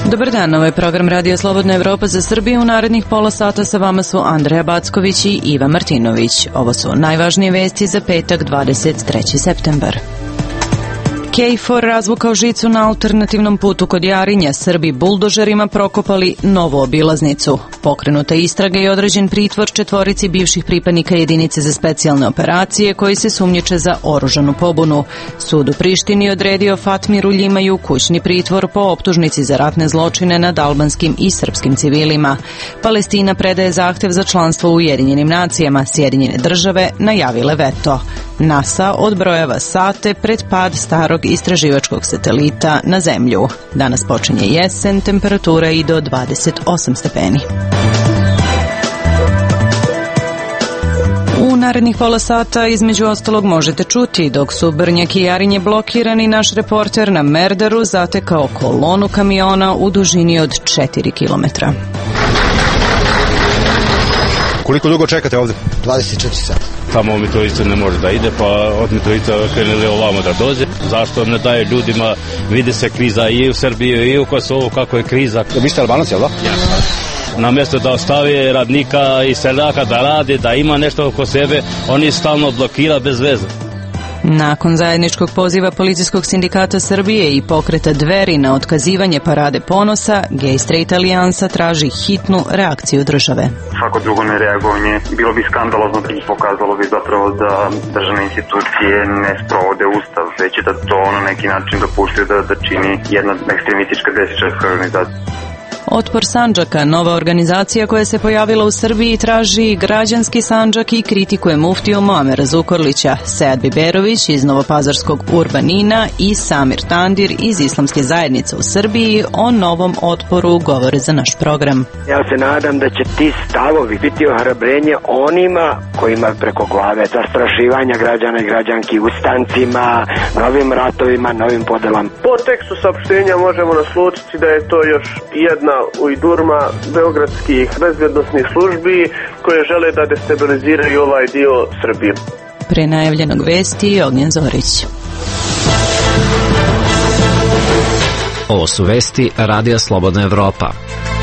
Dobar dan, ovo je program Radio Slobodna Evropa za Srbiju. U narednih pola sata sa vama su Andreja Backović i Iva Martinović. Ovo su najvažnije vesti za petak 23. septembar. KFOR razvukao žicu na alternativnom putu kod Jarinja, Srbi buldožerima prokopali novu obilaznicu. Pokrenuta istraga i određen pritvor 4 bivših pripadnika jedinice za specijalne operacije koji se sumnjiče za oružanu pobunu. Sud u Prištini odredio Fatmiru Ljimaju kućni pritvor po optužnici za ratne zločine nad albanskim i srpskim civilima. Palestina predaje zahtev za članstvo u Ujedinjenim nacijama, Sjedinjene države najavile veto. NASA odbrojava sate pred pad starog istraživačkog satelita na Zemlju. Danas počinje jesen, temperatura i do 28 stepeni. U narednih pola sata između ostalog možete čuti dok su Brnjak i Jarinje blokirani, naš reporter na Merdaru zatekao kolonu kamiona u dužini od 4 kilometra. Koliko dugo čekate ovde? 24 sata. Tamo Mitrovica ne može da ide, pa od Mitrovica krenuli ovamo da dođe. Zašto ne daje ljudima, vidi se kriza i u Srbiji i u Kosovu, kako je kriza. Vi ste Albanac, jel da? Na mjesto da ostavi radnika i seljaka da radi, da ima nešto oko sebe, oni stalno blokira bez veze. Nakon zajedničkog poziva Policijskog sindikata Srbije i pokreta Dveri na otkazivanje parade ponosa, Gay Straight Alijansa traži hitnu reakciju države. Svako drugo nereagovanje bilo bi skandalozno i pokazalo bi zapravo da državne institucije ne sprovode ustav, već da to na neki način dopuštaju da čini jedna ekstremistička desničarska organizacija. Otpor Sandžaka, nova organizacija koja se pojavila u Srbiji, traži građanski Sandžak i kritikuje muftiju Muamera Zukorlića. Sead Biberović iz Novopazarskog Urbanina i Samir Tandir iz Islamske zajednice u Srbiji o novom otporu govore za naš program. Ja se nadam da će ti stavovi biti ohrabrenje onima kojima preko glave zastrašivanja građana i građanki ustancima, novim ratovima, novim podelama. Po tekstu saopštenja možemo naslučiti da je to još jedna ujdurma beogradskih bezbednosnih službi koje žele da destabiliziraju ovaj dio Srbije. Pre najavljenog vesti Ognjen Zorić. Ovo su vesti Radija Slobodna Evropa.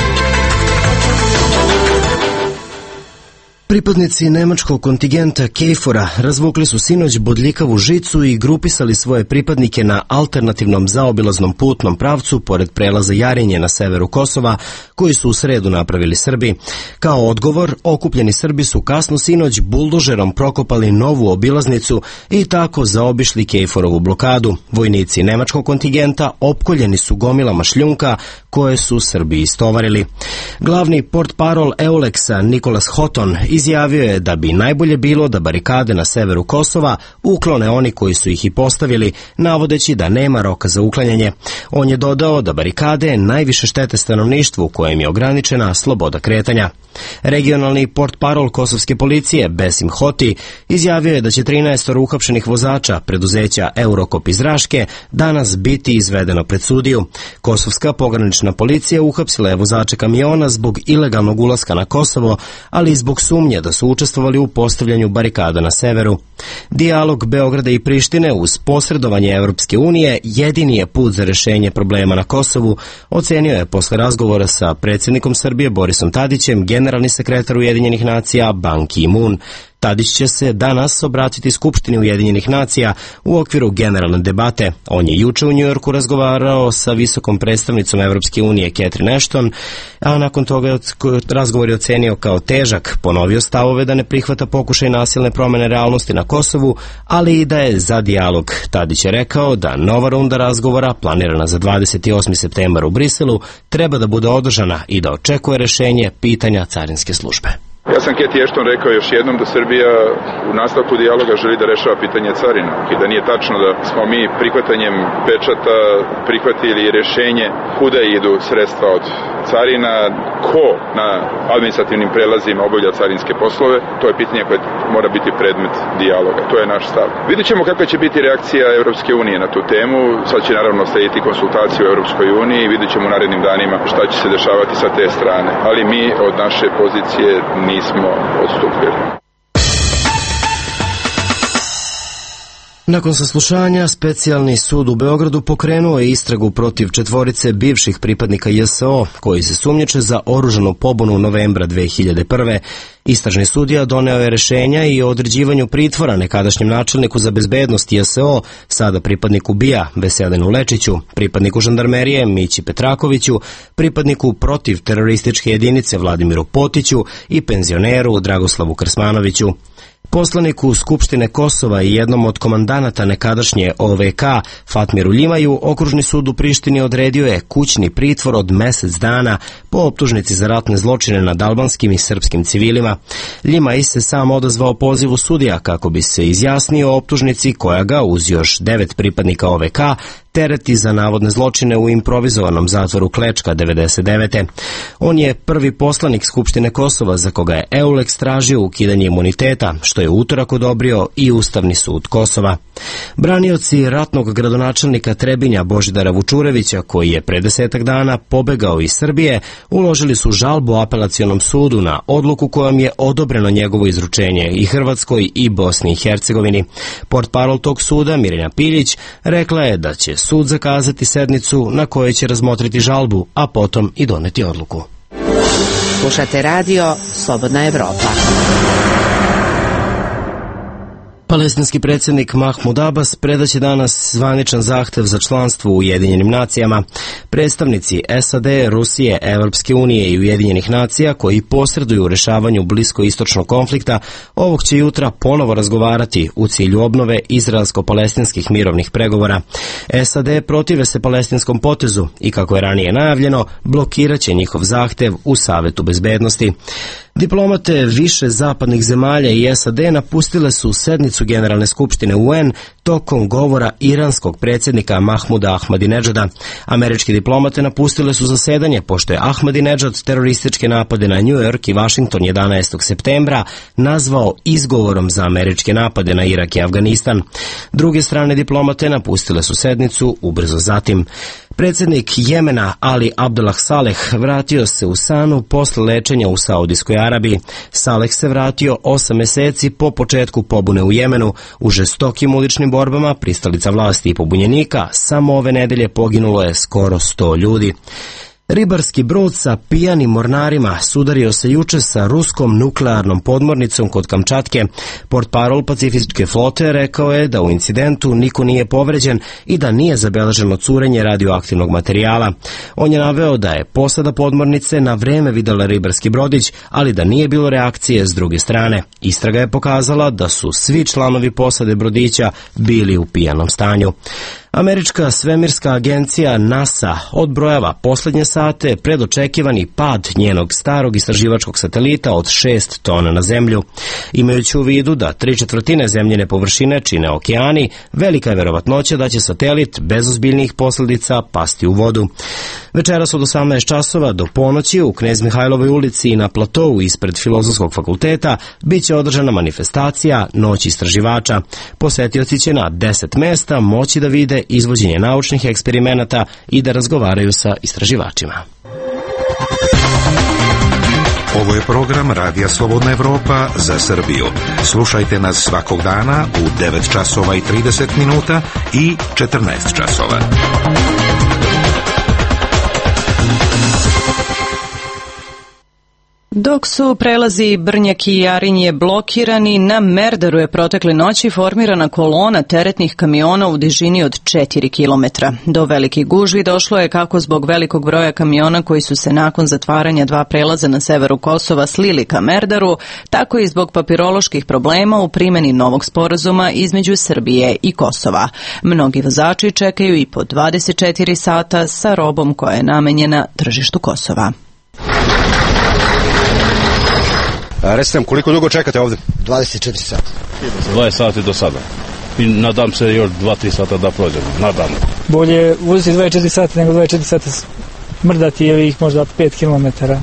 Pripadnici nemačkog kontingenta KFOR-a razvukli su sinoć bodljikavu žicu i grupisali svoje pripadnike na alternativnom zaobilaznom putnom pravcu pored prelaza Jarinje na severu Kosova, koji su u sredu napravili Srbi. Kao odgovor, okupljeni Srbi su kasno sinoć buldožerom prokopali novu obilaznicu i tako zaobišli KFOR-ovu blokadu. Vojnici nemačkog kontingenta opkoljeni su gomilama šljunka koje su Srbi istovarili. Glavni portparol Euleksa Nikolas Hoton izjavio je da bi najbolje bilo da barikade na severu Kosova uklone oni koji su ih i postavili, navodeći da nema roka za uklanjanje. On je dodao da barikade najviše štete stanovništvu kojem je ograničena sloboda kretanja. Regionalni portparol kosovske policije Besim Hoti izjavio je da će 13 uhapšenih vozača preduzeća Eurokop iz Raške danas biti izvedeno pred sudiju. Kosovska pogranična policija uhapsila je vozače kamiona zbog ilegalnog ulaska na Kosovo, ali i zbog sumnje da su učestvovali u postavljanju barikada na severu. Dijalog Beograda i Prištine uz posredovanje Evropske unije jedini je put za rešenje problema na Kosovu, ocenio je posle razgovora sa predsjednikom Srbije Borisom Tadićem generalni sekretar Ujedinjenih nacija Ban Ki-moon. Tadić će se danas obratiti Skupštini Ujedinjenih nacija u okviru generalne debate. On je juče u Njujorku razgovarao sa visokom predstavnicom Evropske unije Catherine Ashton, a nakon toga razgovor je ocenio kao težak, ponovio stavove da ne prihvata pokušaj nasilne promene realnosti na Kosovu, ali i da je za dijalog. Tadić je rekao da nova runda razgovora, planirana za 28. septembar u Briselu, treba da bude održana i da očekuje rešenje pitanja carinske službe. Ja sam Cathy Ashton rekao još jednom da Srbija u nastavku dijaloga želi da rešava pitanje carina i da nije tačno da smo mi prihvatanjem pečata prihvatili rešenje kuda idu sredstva od carina, ko na administrativnim prelazima obavlja carinske poslove. To je pitanje koje mora biti predmet dijaloga. To je naš stav. Vidjet ćemo kakva će biti reakcija Evropske unije na tu temu. Sad će naravno slediti konsultacije u Evropskoj uniji i vidjet ćemo u narednim danima šta će se dešavati sa te strane. Ali mi od naše pozicije nismo odstupili. Nakon saslušanja, specijalni sud u Beogradu pokrenuo je istragu protiv 4 bivših pripadnika JSO, koji se sumnjiče za oružanu pobunu novembra 2001. Istražni sudija doneo je rešenja i o određivanju pritvora nekadašnjem načelniku za bezbednost JSO, sada pripadniku BIA Veselinu Lečiću, pripadniku žandarmerije Mići Petrakoviću, pripadniku protiv terorističke jedinice Vladimiru Potiću i penzioneru Dragoslavu Krsmanoviću. Poslaniku Skupštine Kosova i jednom od komandanata nekadašnje OVK, Fatmiru Ljimaju, Okružni sud u Prištini odredio je kućni pritvor od mesec dana po optužnici za ratne zločine nad albanskim i srpskim civilima. Ljimaj se sam odazvao pozivu sudija kako bi se izjasnio o optužnici koja ga, uz još 9 pripadnika OVK, tereti za navodne zločine u improvizovanom zatvoru Klečka 99. On je prvi poslanik Skupštine Kosova za koga je EULEX tražio ukidanje imuniteta, što je utorak odobrio i Ustavni sud Kosova. Branioci ratnog gradonačelnika Trebinja Božidara Vučurevića, koji je pre 10 dana pobegao iz Srbije, uložili su žalbu Apelacionom sudu na odluku kojom je odobreno njegovo izručenje i Hrvatskoj i Bosni i Hercegovini. Portparol tog suda, Mirjana Piljić, rekla je da će sud zakazati sednicu na kojoj će razmotriti žalbu, a potom i doneti odluku. Slušate radio Slobodna Evropa. Palestinski predsjednik Mahmud Abbas predaće danas zvaničan zahtev za članstvo u Ujedinjenim nacijama. Predstavnici SAD, Rusije, Evropske unije i Ujedinjenih nacija koji posreduju u rešavanju bliskoistočnog konflikta ovog će jutra ponovo razgovarati u cilju obnove izraelsko-palestinskih mirovnih pregovora. SAD protive se palestinskom potezu i, kako je ranije najavljeno, blokiraće njihov zahtev u Savetu bezbednosti. Diplomate više zapadnih zemalja i SAD napustile su sednicu Generalne skupštine UN tokom govora iranskog predsjednika Mahmuda Ahmadinedžada. Američki diplomate napustile su zasedanje pošto je Ahmadinedžad terorističke napade na New York i Washington 11. septembra nazvao izgovorom za američke napade na Irak i Afganistan. Druge strane diplomate napustile su sednicu ubrzo zatim. Predsjednik Jemena Ali Abdullah Saleh vratio se u Sanu posle lečenja u Saudijskoj Arabiji. Saleh se vratio 8 meseci po početku pobune u Jemenu. U žestokim uličnim borbama pristalica vlasti i pobunjenika samo ove nedelje poginulo je skoro 100 ljudi. Ribarski brod sa pijanim mornarima sudario se juče sa ruskom nuklearnom podmornicom kod Kamčatke. Portparol Pacifičke flote rekao je da u incidentu niko nije povređen i da nije zabeleženo curenje radioaktivnog materijala. On je naveo da je posada podmornice na vreme videla ribarski brodić, ali da nije bilo reakcije s druge strane. Istraga je pokazala da su svi članovi posade brodića bili u pijanom stanju. Američka svemirska agencija NASA odbrojava poslednje sate pred očekivani pad njenog starog istraživačkog satelita od 6 tona na zemlju. Imajući u vidu da 3/4 zemljine površine čine okeani, velika je verovatnoća da će satelit bez ozbiljnih posledica pasti u vodu. Večeras od 18 časova do ponoći u Knez Mihajlovoj ulici i na platovu ispred Filozofskog fakulteta biće održana manifestacija Noć istraživača. Posetioci će na 10 mesta moći da vide izvođenje naučnih eksperimenata i da razgovaraju sa istraživačima. Ovo je program Radija Slobodna Evropa za Srbiju. Slušajte nas svakog dana u 9 časova i 30 minuta i 14 časova. Dok su prelazi Brnjak i Jarinje blokirani, na Merdaru je protekle noći formirana kolona teretnih kamiona u dužini od 4 kilometra. Do velikih gužvi došlo je kako zbog velikog broja kamiona koji su se nakon zatvaranja 2 prelaza na severu Kosova slili ka Merdaru, tako i zbog papiroloških problema u primjeni novog sporazuma između Srbije i Kosova. Mnogi vozači čekaju i po 24 sata sa robom koja je namenjena tržištu Kosova. Recite nam, koliko dugo čekate ovde? 24 sata. 20 sati do sada. I nadam se još 2-3 sata da prođemo. Nadam. Bolje voziti 24 sata nego 24 sata mrdati ili ih možda 5 kilometara.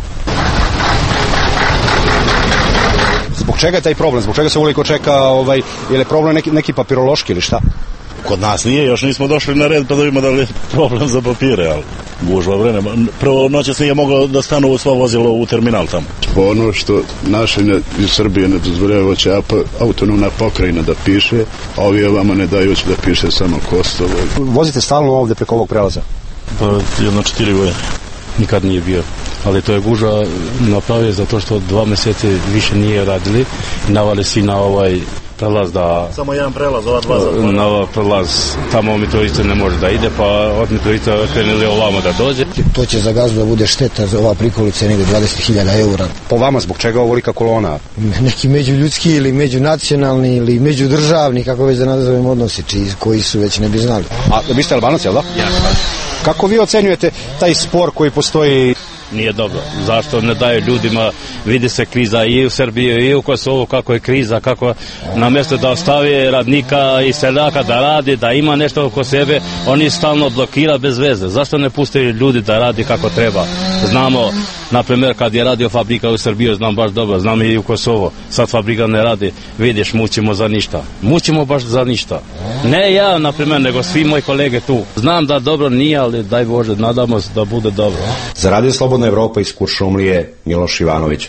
Zbog čega je taj problem? Zbog čega se uveliko čeka? Je li problem neki papirološki ili šta? Kod nas nije, još nismo došli na red pa da vidimo da li je problem za papire, ali gužva vremena. Prvo noćas nije moglo da stanu sva vozilo u terminal tamo. Ono što naše iz Srbije ne dozvoljava će autonomna pokrajina da piše, a ovi ovamo ne daju da piše samo Kosovo. Vozite stalno ovde preko ovog prelaza? Pa 4 godine. Nikad nije bio. Ali to je gužva napravio zato što 2 meseci više nije radili i navali si na ovaj prelaz da... Samo jedan prelaz, ova dva zatvora. Na ovaj prelaz, tamo Mitrovica ne može da ide, pa od Mitrovica krenuli ovamo da dođe. To će za gazdu da bude šteta, za ova prikolica negde 20.000 eura. Po vama, zbog čega ovolika kolona? Neki međuljudski ili međunacionalni ili međudržavni, kako već da nazovem odnosi, koji su već ne bi znali. A vi ste Albanac, jel da? Ja. Kako vi ocenjujete taj spor koji postoji? Nije dobro. Zašto ne daju ljudima, vidi se kriza i u Srbiji i u Kosovu, kako je kriza, kako na mjesto da ostavi radnika i seljaka da radi, da ima nešto oko sebe, oni stalno blokira bez veze. Zašto ne puste ljudi da radi kako treba? Znamo, na primjer, kad je radio fabrika u Srbiji, znam baš dobro, znam i u Kosovo, sad fabrika ne radi, vidiš, mučimo za ništa. Mučimo baš za ništa. Ne ja, na primjer, nego svi moji kolege tu. Znam da dobro nije, ali daj Bože, nadamo se da bude dobro. Za Radio Slobodna Evropa iz Kuršumlije, Miloš Ivanović.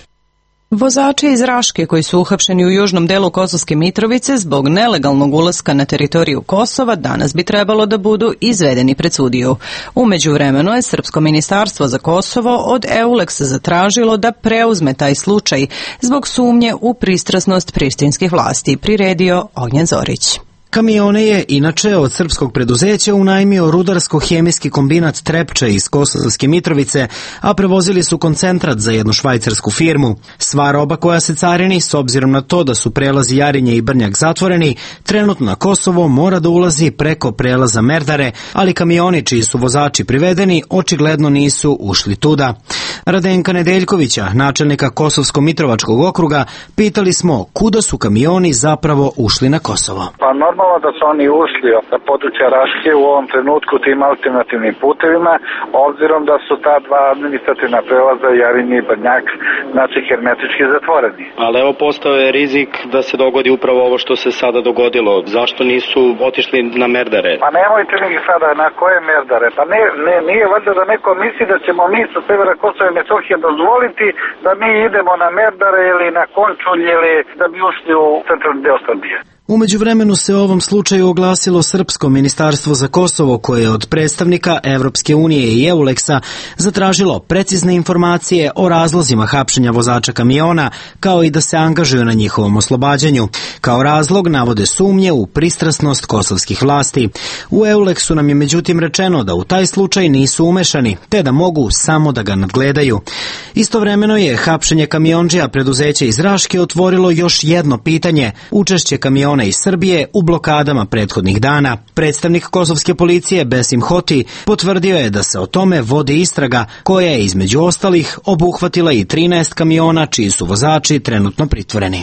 Vozači iz Raške koji su uhapšeni u južnom delu Kosovske Mitrovice zbog nelegalnog ulaska na teritoriju Kosova danas bi trebalo da budu izvedeni pred sudiju. U međuvremenu je Srpsko ministarstvo za Kosovo od EULEX zatražilo da preuzme taj slučaj zbog sumnje u pristrasnost prištinskih vlasti, priredio Ognjen Zorić. Kamione je inače od srpskog preduzeća unajmio rudarsko-hemijski kombinat Trepča iz Kosovske Mitrovice, a prevozili su koncentrat za jednu švajcarsku firmu. Sva roba koja se carini, s obzirom na to da su prelazi Jarinje i Brnjak zatvoreni, trenutno na Kosovo mora da ulazi preko prelaza Merdare, ali kamioni čiji su vozači privedeni očigledno nisu ušli tuda. Radenka Nedeljkovića, načelnika Kosovsko-Mitrovačkog okruga, pitali smo kuda su kamioni zapravo ušli na Kosovo. Pa normalno da su oni ušli na područja Raške u ovom trenutku tim alternativnim putevima, obzirom da su ta dva administrativna prelaza Jarinje i Brnjak, znači hermetički zatvoreni. Ali evo postao je rizik da se dogodi upravo ovo što se sada dogodilo. Zašto nisu otišli na Merdare? Pa nemojte mi sada na koje Merdare. Pa nije valjda da neko misli da ćemo mi sa severa Kosova i Metohije dozvoliti da mi idemo na Merdare ili na Končulj ili da bi ušli u centralni deo Srbije. U međuvremenu se o ovom slučaju oglasilo Srpsko ministarstvo za Kosovo, koje je od predstavnika Evropske unije i EULEX-a zatražilo precizne informacije o razlozima hapšenja vozača kamiona, kao i da se angažuju na njihovom oslobađanju. Kao razlog navode sumnje u pristrasnost kosovskih vlasti. U EULEX-u nam je međutim rečeno da u taj slučaj nisu umešani, te da mogu samo da ga nadgledaju. Istovremeno je hapšenje kamiondžija preduzeća iz Raške otvorilo još jedno pitanje: učešće kamiona iz Srbije u blokadama prethodnih dana. Predstavnik kosovske policije Besim Hoti potvrdio je da se o tome vodi istraga koja je između ostalih obuhvatila i 13 kamiona čiji su vozači trenutno pritvoreni.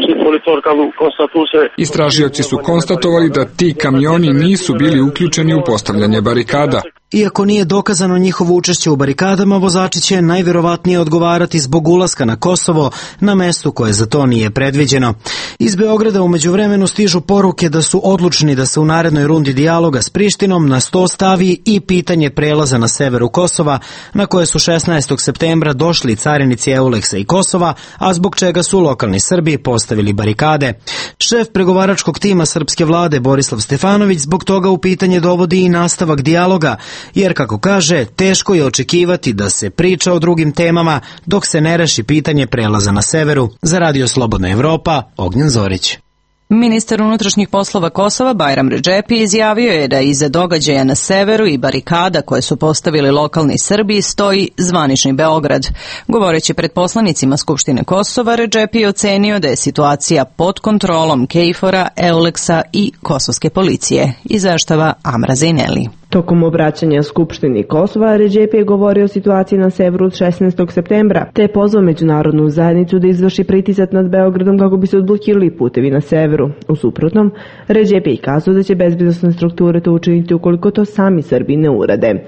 Istražioci su konstatovali da ti kamioni nisu bili uključeni u postavljanje barikada. Iako nije dokazano njihovo učešće u barikadama, vozači će najverovatnije odgovarati zbog ulaska na Kosovo na mestu koje za to nije predviđeno. Iz Beograda u međuvremenu stižu poruke da su odlučni da se u narednoj rundi dijaloga s Prištinom na sto stavi i pitanje prelaza na severu Kosova, na koje su 16. septembra došli carinici EULEX-a i Kosova, a zbog čega su lokalni Srbi postavili barikade. Šef pregovaračkog tima srpske vlade Borislav Stefanović zbog toga u pitanje dovodi i nastavak dijaloga, jer, kako kaže, teško je očekivati da se priča o drugim temama dok se ne reši pitanje prelaza na severu. Za Radio Slobodna Evropa, Ognjen Zorić. Ministar unutrašnjih poslova Kosova Bajram Redžepi izjavio je da iza događaja na severu i barikada koje su postavili lokalni Srbi stoji zvanični Beograd. Govoreći pred poslanicima Skupštine Kosova, Redžepi je ocenio da je situacija pod kontrolom KFOR-a, EULEX-a i kosovske policije, izveštava Amra Zejneli. Tokom obraćanja Skupštini Kosova, Redžepi je govorio o situaciji na severu od 16. septembra, te je pozvao međunarodnu zajednicu da izvrši pritisak nad Beogradom kako bi se odblokirali putevi na severu. U suprotnom, Redžepi je kazao da će bezbednosne strukture to učiniti ukoliko to sami Srbi ne urade.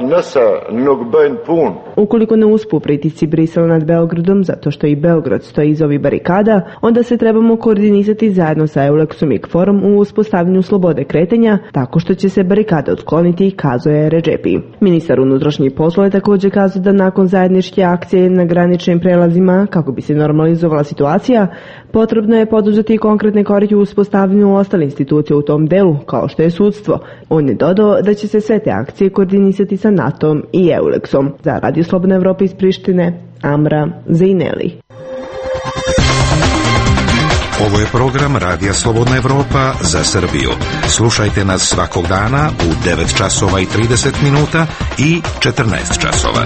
Ukoliko ne uspu pritisci Brisela nad Beogradom, zato što i Beograd stoji iza ovih barikada, onda se trebamo koordinisati zajedno sa EULEX-om i KFOR-om u uspostavljanju slobode kretanja, tako što će se barikade otkloniti ukloniti, kazao je Redžepi. Ministar unutrašnjih poslova je također kazao da nakon zajedničke akcije na graničnim prelazima, kako bi se normalizovala situacija, potrebno je poduzeti konkretne korake u uspostavljanju ostale institucije u tom delu, kao što je sudstvo. On je dodao da će se sve te akcije koordinisati sa NATO-om i EULEX-om. Za Radio Slobodna Evropa iz Prištine, Amra Zejneli. Ovo je program Radija Slobodna Evropa za Srbiju. Slušajte nas svakog dana u 9 časova i 30 minuta i 14 časova.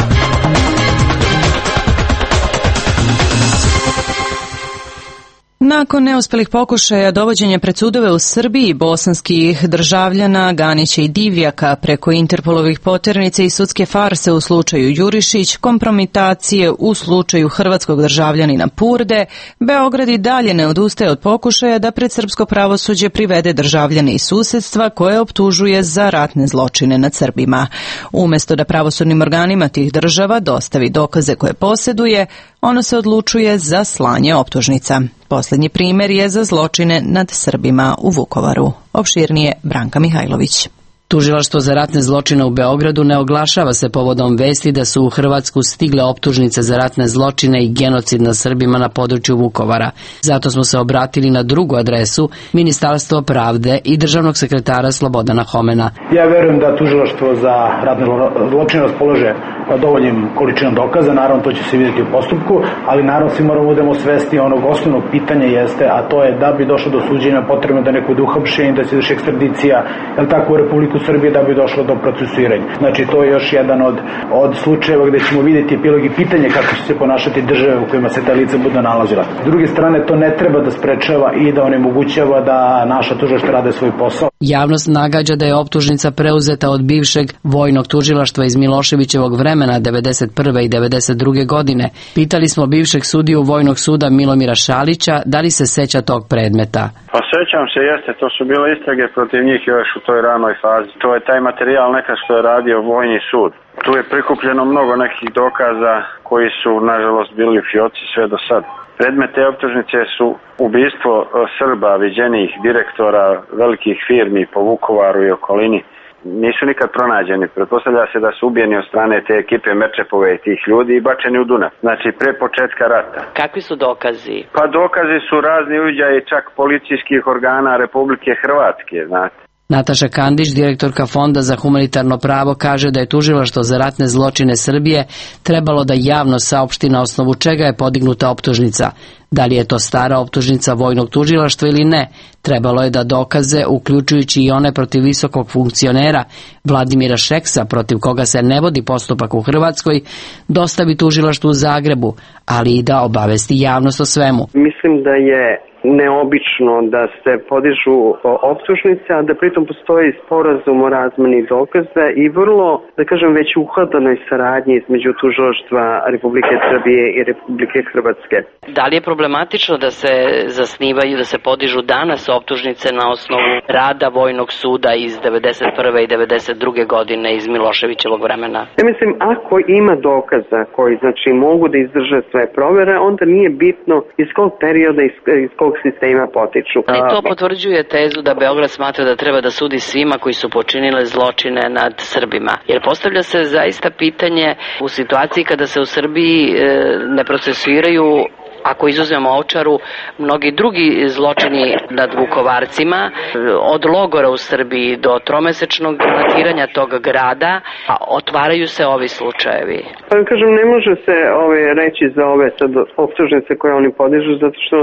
Nakon neuspelih pokušaja dovođenja pred sudove u Srbiji bosanskih državljana Ganića i Divjaka preko Interpolovih poternica i sudske farse u slučaju Jurišić, kompromitacije u slučaju hrvatskog državljanina Purde, Beograd i dalje ne odustaje od pokušaja da pred srpsko pravosuđe privede državljane iz susedstva koje optužuje za ratne zločine nad Srbima. Umesto da pravosudnim organima tih država dostavi dokaze koje posjeduje, ono se odlučuje za slanje optužnica. Posljednji primjer je za zločine nad Srbima u Vukovaru. Opširnije Branka Mihajlović. Tužilaštvo za ratne zločine u Beogradu ne oglašava se povodom vesti da su u Hrvatsku stigle optužnice za ratne zločine i genocid nad Srbima na području Vukovara. Zato smo se obratili na drugu adresu, Ministarstvo pravde i državnog sekretara Slobodana Homena. Ja verujem da tužilaštvo za ratne zločine raspolaže dovoljnim količinom dokaza, naravno to će se vidjeti u postupku, ali naravno svi moramo da budemo svesti onog osnovnog pitanja jeste, a to je da bi došlo do suđenja potrebno da neko bude uhapšen, da se izvrši ekstradicija, jel tako, u Republiku Srbije da bi došlo do procesuiranja. Znači to je još jedan od slučajeva gdje ćemo vidjeti epilog i pitanje kako će se ponašati države u kojima se ta lica budu nalazila. S druge strane, to ne treba da sprečava i da onemogućava da naša tužilaštva rade svoj posao. Javnost nagađa da je optužnica preuzeta od bivšeg vojnog tužilaštva iz Miloševićevog vremena 91. i 92. godine. Pitali smo bivšeg sudiju Vojnog suda Milomira Šalića da li se seća tog predmeta. Pa sećam se, jeste, to su bile istrage protiv njih još u toj ranoj fazi. To je taj materijal nekad što je radio Vojni sud. Tu je prikupljeno mnogo nekih dokaza koji su, nažalost, bili fioci sve do sad. Predmet te optužnice su ubistvo Srba, viđenih direktora velikih firmi po Vukovaru i okolini. Nisu nikad pronađeni. Pretpostavlja se da su ubijeni od strane te ekipe Merčepove i tih ljudi i bačeni u Dunav. Znači, pre početka rata. Kakvi su dokazi? Pa dokazi su razni uviđaji čak policijskih organa Republike Hrvatske, znate. Nataša Kandić, direktorka Fonda za humanitarno pravo, kaže da je tužilaštvo za ratne zločine Srbije trebalo da javno saopšti na osnovu čega je podignuta optužnica. Da li je to stara optužnica vojnog tužilaštva ili ne, trebalo je da dokaze, uključujući i one protiv visokog funkcionera Vladimira Šeksa, protiv koga se ne vodi postupak u Hrvatskoj, dostavi tužilaštvu u Zagrebu, ali i da obavesti javnost o svemu. Mislim da je neobično da se podižu optužnice, a da pritom postoji sporazum o razmeni dokaza i vrlo, da kažem, već uhodanoj saradnji između tužilaštva Republike Srbije i Republike Hrvatske. Da li je problematično da se zasnivaju, da se podižu danas optužnice na osnovu rada Vojnog suda iz 91. i 92. godine iz Miloševićevog vremena? Ja mislim, ako ima dokaza koji znači mogu da izdrže sve provere, onda nije bitno iz kog perioda, iz kog sistema potiču. Ali to potvrđuje tezu da Beograd smatra da treba da sudi svima koji su počinili zločine nad Srbima. Jer postavlja se zaista pitanje u situaciji kada se u Srbiji ne procesuiraju, ako izuzmemo Ovčaru, mnogi drugi zločini nad Vukovarcima, od logora u Srbiji do tromesečnog granatiranja tog grada, a otvaraju se ovi slučajevi. Pa kažem, ne može se reći za ove sad optužnice koje oni podižu, zato što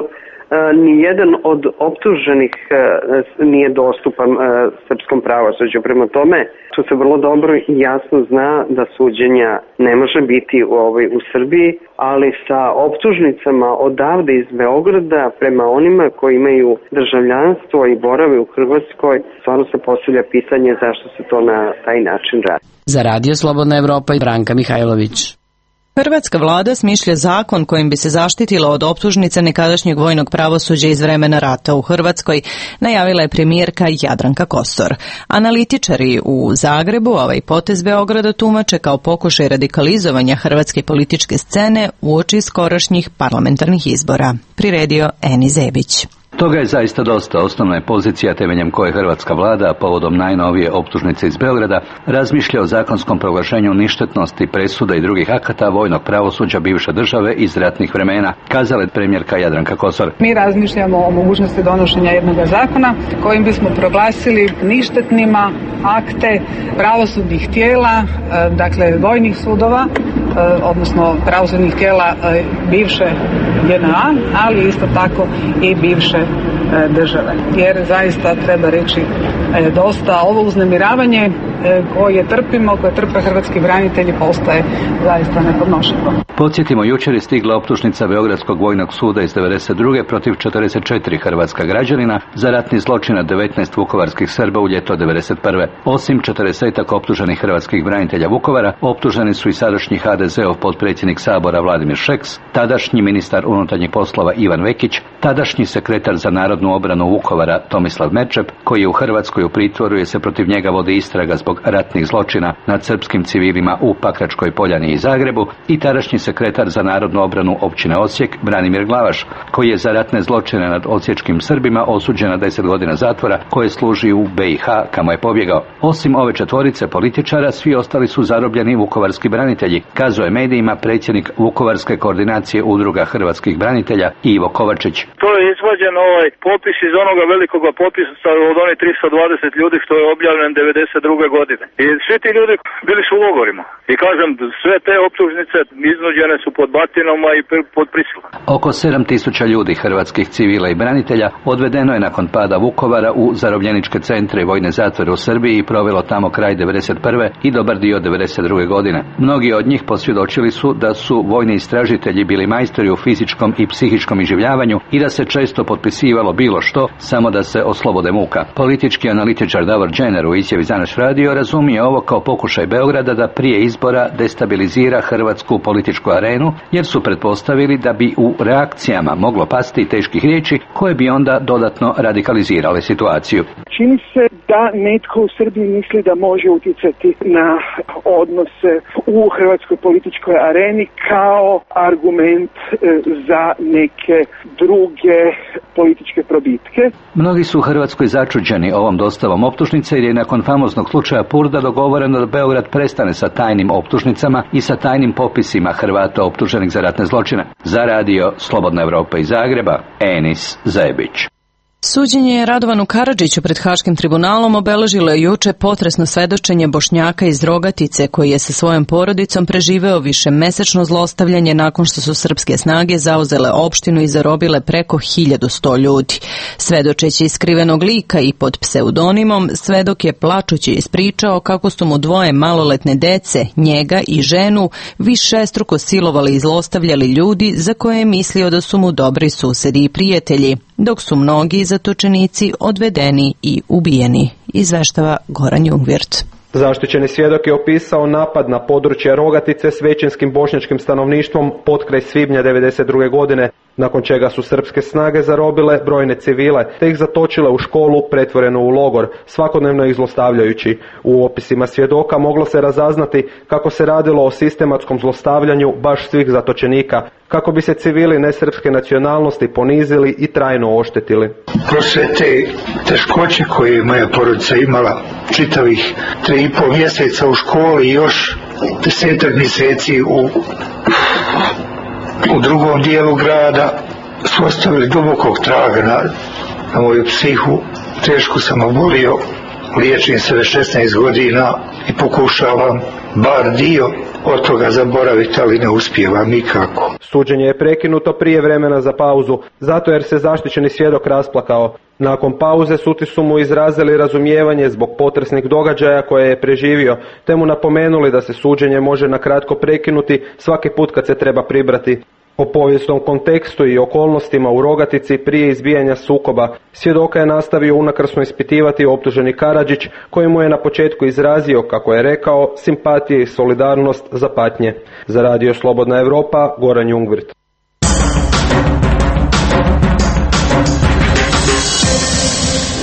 nijedan od optuženih nije dostupan srpskom pravosuđu. Prema tome, tu se vrlo dobro i jasno zna da suđenja ne može biti u Srbiji, ali sa optužnicama odavde iz Beograda prema onima koji imaju državljanstvo i borave u Hrvatskoj, stvarno se postavlja pitanje zašto se to na taj način radi. Za Radio Slobodna Evropa i Branka Mihajlović. Hrvatska vlada smišlja zakon kojim bi se zaštitila od optužnica nekadašnjeg vojnog pravosuđa iz vremena rata u Hrvatskoj, najavila je premijerka Jadranka Kosor. Analitičari u Zagrebu ovaj potez Beograda tumače kao pokušaj radikalizovanja hrvatske političke scene uoči skorašnjih parlamentarnih izbora. Priredio Eni Zebić. Toga je zaista dosta. Osnovna je pozicija temeljem koje hrvatska vlada, povodom najnovije optužnice iz Beograda, razmišlja o zakonskom proglašenju ništetnosti presuda i drugih akata vojnog pravosuđa bivše države iz ratnih vremena, kazala je premijerka Jadranka Kosor. Mi razmišljamo o mogućnosti donošenja jednog zakona kojim bismo proglasili ništetnima akte pravosudnih tijela, dakle vojnih sudova, odnosno pravosudnih tijela bivše JNA, ali isto tako i bivše države. Jer zaista treba reći dosta ovo uznemiravanje koje trpimo, koje trpe hrvatski branitelji, postaje zaista nepodnošljivo. Podsjetimo, jučer je stigla optužnica Beogradskog vojnog suda iz 1992. protiv 44 hrvatska građanina za ratni zločin nad 19 vukovarskih Srba u ljeto 1991. Osim 40 optuženih hrvatskih branitelja Vukovara, optuženi su i sadašnji HDZ-ov potpredsjednik Sabora Vladimir Šeks, tadašnji ministar unutarnjih poslova Ivan Vekić, tadašnji sekretar za narodnu obranu Vukovara Tomislav Merčep, koji je u Hrvatskoj u pritvoru jer se protiv njega vodi istraga zbog ratnih zločina nad srpskim civilima u Pakračkoj Poljani i Zagrebu, i tadašnji sekretar za narodnu obranu općine Osijek Branimir Glavaš, koji je za ratne zločine nad osječkim Srbima osuđen na 10 godina zatvora, koje služi u BiH kamo je pobjegao. Osim ove četvorice političara, svi ostali su zarobljeni vukovarski branitelji, kazao je medijima predsjednik Vukovarske koordinacije udruga hrvatskih branitelja Ivo Kovačić. To je izvađen popis iz onoga velikoga popisa od onih 320 ljudi što je objavljen 92. godine. I svi ti ljudi bili su u logorima. I kažem, sve te optužnice iznuđene su pod batinama i pod prisilom. Oko 7.000 ljudi hrvatskih civila i branitelja odvedeno je nakon pada Vukovara u zarobljeničke centre i vojne zatvore u Srbiji i provelo tamo kraj 1991. i dobar dio 1992. godine. Mnogi od njih posvjedočili su da su vojni istražitelji bili majstori u fizičkom i psihičkom iživljavanju i da se često potpisivalo bilo što, samo da se oslobode muka. Politički analitičar Davor Džener u izjavi za naš radio razumije ovo kao pokušaj Beograda da prije izbora destabilizira hrvatsku političku arenu, jer su pretpostavili da bi u reakcijama moglo pasti teških riječi koje bi onda dodatno radikalizirale situaciju. Čini se da netko u Srbiji misli da može utjecati na odnose u hrvatskoj političkoj areni kao argument za neke druge političke probitke. Mnogi su u Hrvatskoj začuđeni ovom dostavom optužnice jer je nakon famoznog slučaja Purda dogovoreno da Beograd prestane sa tajnim optužnicama i sa tajnim popisima Hrvata optuženih za ratne zločine. Za radio Slobodna Evropa iz Zagreba, Enis Zebić. Suđenje Radovanu Karadžiću pred Haškim tribunalom obeležilo je juče potresno svedočenje Bošnjaka iz Rogatice koji je sa svojom porodicom preživeo višemesečno zlostavljanje nakon što su srpske snage zauzele opštinu i zarobile preko 1100 ljudi. Svedočeći iskrivenog lika i pod pseudonimom, svedok je plačući ispričao kako su mu dvoje maloletne dece, njega i ženu, višestruko silovali i zlostavljali ljudi za koje je mislio da su mu dobri susedi i prijatelji, dok su mnogi zatočenici odvedeni i ubijeni, izveštava Goran Jungwirth. Zaštićeni svjedok je opisao napad na područje Rogatice s većinskim bošnjačkim stanovništvom potkraj svibnja 1992. godine, nakon čega su srpske snage zarobile brojne civile, te ih zatočile u školu pretvorenu u logor, svakodnevno ih zlostavljajući. U opisima svjedoka moglo se razaznati kako se radilo o sistematskom zlostavljanju baš svih zatočenika, kako bi se civili nesrpske nacionalnosti ponizili i trajno oštetili. Kroz sve te teškoće koje je moja porodica imala, čitavih 3,5 mjeseca u školi i još 10 mjeseci u drugom dijelu grada, su ostavili dubokog traga na moju psihu. Teško sam obolio, liječim se već 16 godina i pokušavam bar dio od toga zaboraviti, ali ne uspijevam nikako. Suđenje je prekinuto prije vremena za pauzu, zato jer se zaštićeni svjedok rasplakao. Nakon pauze suci su mu izrazili razumijevanje zbog potresnih događaja koje je preživio, te mu napomenuli da se suđenje može na kratko prekinuti svaki put kad se treba pribrati. O povijesnom kontekstu i okolnostima u Rogatici prije izbijanja sukoba svjedoka je nastavio unakrsno ispitivati optuženi Karadžić, koji mu je na početku izrazio, kako je rekao, simpatije i solidarnost za patnje. Za radio Slobodna Evropa, Goran Jungwirth.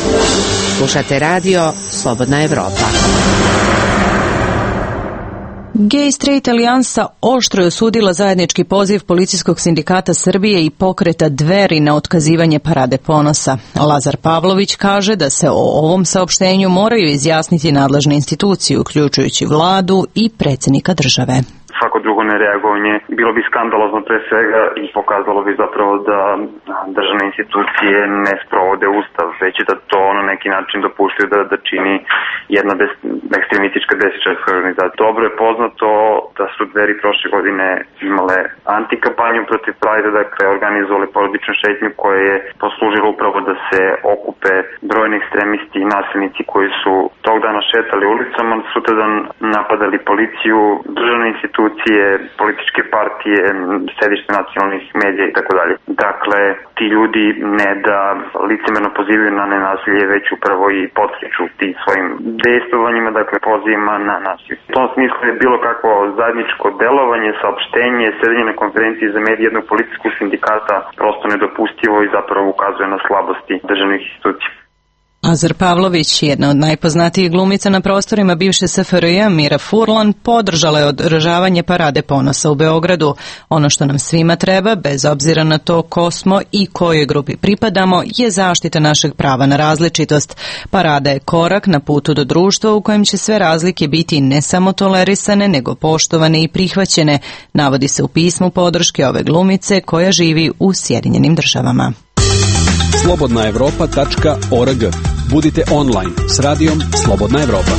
Slušate radio Slobodna Evropa. Gay Straight Alijansa oštro je osudila zajednički poziv Policijskog sindikata Srbije i pokreta Dveri na otkazivanje Parade ponosa. Lazar Pavlović kaže da se o ovom saopštenju moraju izjasniti nadležne institucije, uključujući vladu i predsjednika države. Svako drugo nereagovanje bilo bi skandalozno pre svega i pokazalo bi zapravo da državne institucije ne sprovode ustav, već da to na neki način dopuštaju da čini jedna ekstremistička desničarska organizacija. Dobro je poznato da su Dveri prošle godine imale antikampanju protiv Prajda, dakle organizovali porodičnu šetnju koja je poslužila upravo da se okupe brojni ekstremisti i nasilnici koji su tog dana šetali ulicama, sutradan napadali policiju, državne institucije, političke partije, sedište nacionalnih medija i tako dalje. Dakle, ti ljudi ne da licemerno pozivaju na nenasilje, već upravo i podsjeću ti svojim dejstvovanjima, dakle pozivima na nasilje. U tom smislu je bilo kakvo zajedničko delovanje, saopštenje, sedenje na konferenciji za medije jednog policijskog sindikata prosto nedopustivo i zapravo ukazuje na slabosti državnih institucija. Azar Pavlović, jedna od najpoznatijih glumica na prostorima bivše SFRJ, Mira Furlan, podržala je održavanje Parade ponosa u Beogradu. Ono što nam svima treba, bez obzira na to ko smo i kojoj grupi pripadamo, je zaštita našeg prava na različitost. Parada je korak na putu do društva u kojem će sve razlike biti ne samo tolerisane, nego poštovane i prihvaćene, navodi se u pismu podrške ove glumice koja živi u Sjedinjenim Državama. slobodnaevropa.org. Budite online s radijom Slobodna Evropa.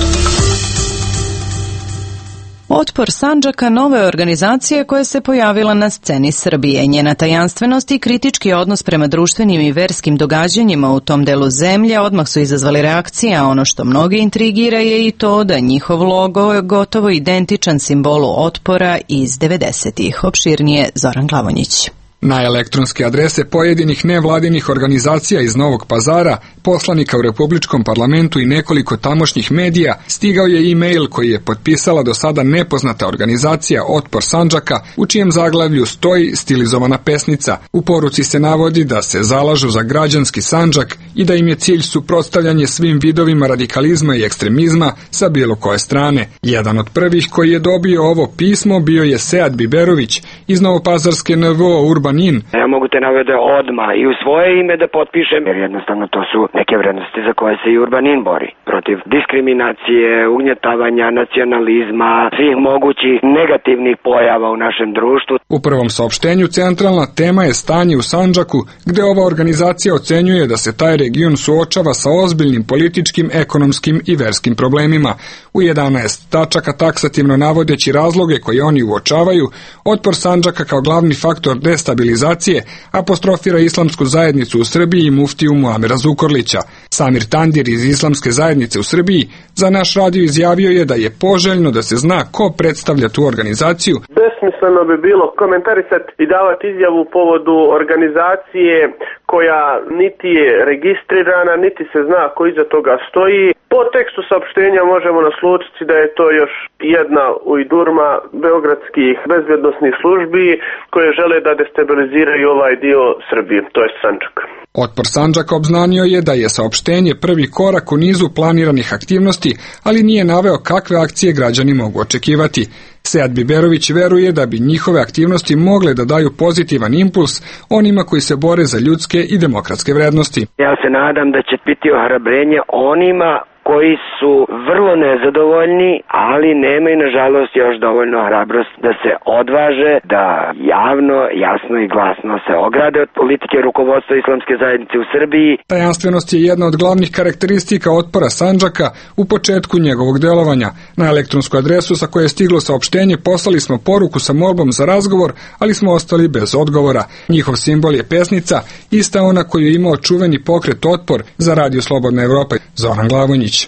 Otpor Sandžaka nove organizacije koja se pojavila na sceni Srbije. Njena tajanstvenost i kritički odnos prema društvenim i verskim događanjima u tom delu zemlje odmah su izazvali reakcije, a ono što mnoge intrigira je i to da njihov logo je gotovo identičan simbolu otpora iz 90-ih. Opširnije Zoran Glavonjić. Na elektronske adrese pojedinih nevladinih organizacija iz Novog Pazara, poslanika u Republičkom parlamentu i nekoliko tamošnjih medija stigao je e-mail koji je potpisala do sada nepoznata organizacija Otpor Sandžaka, u čijem zaglavlju stoji stilizovana pesnica. U poruci se navodi da se zalažu za građanski Sandžak i da im je cilj suprotstavljanje svim vidovima radikalizma i ekstremizma sa bilo koje strane. Jedan od prvih koji je dobio ovo pismo bio je Sead Biberović iz Novopazarske NVO Urban. Ja mogu te navede odmah i u svoje ime da potpišem, jer jednostavno to su neke vrednosti za koje se i Urbanin bori. Protiv diskriminacije, ugnjetavanja, nacionalizma, svih mogućih negativnih pojava u našem društvu. U prvom saopštenju centralna tema je stanje u Sandžaku, gde ova organizacija ocenjuje da se taj region suočava sa ozbiljnim političkim, ekonomskim i verskim problemima. U 11 tačaka taksativno navodeći razloge koje oni uočavaju, otpor Sandžaka kao glavni faktor destabilizacije apostrofira islamsku zajednicu u Srbiji i muftiju Muamera Zukorlića. Samir Tandir iz islamske zajednice u Srbiji za naš radio izjavio je da je poželjno da se zna ko predstavlja tu organizaciju. Besmisleno bi bilo komentarisati i davati izjavu u povodu organizacije koja niti je registrirana, niti se zna ko iza toga stoji. Po tekstu saopštenja možemo naslučiti da je to još jedna ujdurma beogradskih bezbednosnih službi koje žele da destabiliziraju ovaj dio Srbije, to je Sandžak. Otpor Sandžaka obznanio je da je saopštenje prvi korak u nizu planiranih aktivnosti, ali nije naveo kakve akcije građani mogu očekivati. Sead Biberović veruje da bi njihove aktivnosti mogle da daju pozitivan impuls onima koji se bore za ljudske i demokratske vrednosti. Ja se nadam da će biti ohrabrenje onima koji su vrlo nezadovoljni, ali nemaju nažalost još dovoljno hrabrost da se odvaže, da javno, jasno i glasno se ograde od politike rukovodstva islamske zajednice u Srbiji. Tajanstvenost je jedna od glavnih karakteristika otpora Sandžaka u početku njegovog delovanja. Na elektronsku adresu sa koje je stiglo saopštenje poslali smo poruku sa molbom za razgovor, ali smo ostali bez odgovora. Njihov simbol je pesnica, ista ona koju je imao čuveni pokret Otpor. Za Radio Slobodna Evropa, Zoran Glavonjić.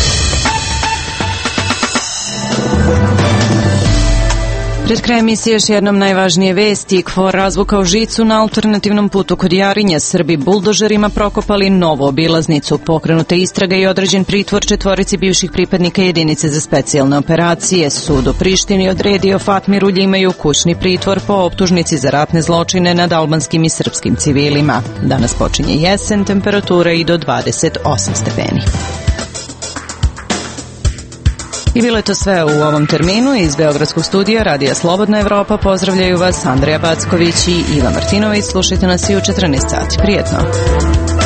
Pred kraj emisije još jednom najvažnije vesti. KFOR razvukao žicu na alternativnom putu kod Jarinja. Srbi buldožerima prokopali novu obilaznicu. Pokrenuta istraga i određen pritvor četvorici bivših pripadnika jedinice za specijalne operacije. Sud u Prištini odredio Fatmiru Ljimaju kućni pritvor po optužnici za ratne zločine nad albanskim i srpskim civilima. Danas počinje jesen, temperatura i do 28 stepeni. I bilo je to sve u ovom terminu. Iz Beogradskog studija Radija Slobodna Evropa pozdravljaju vas Andreja Backović i Iva Martinović. Slušajte nas i u 14 sati. Prijetno!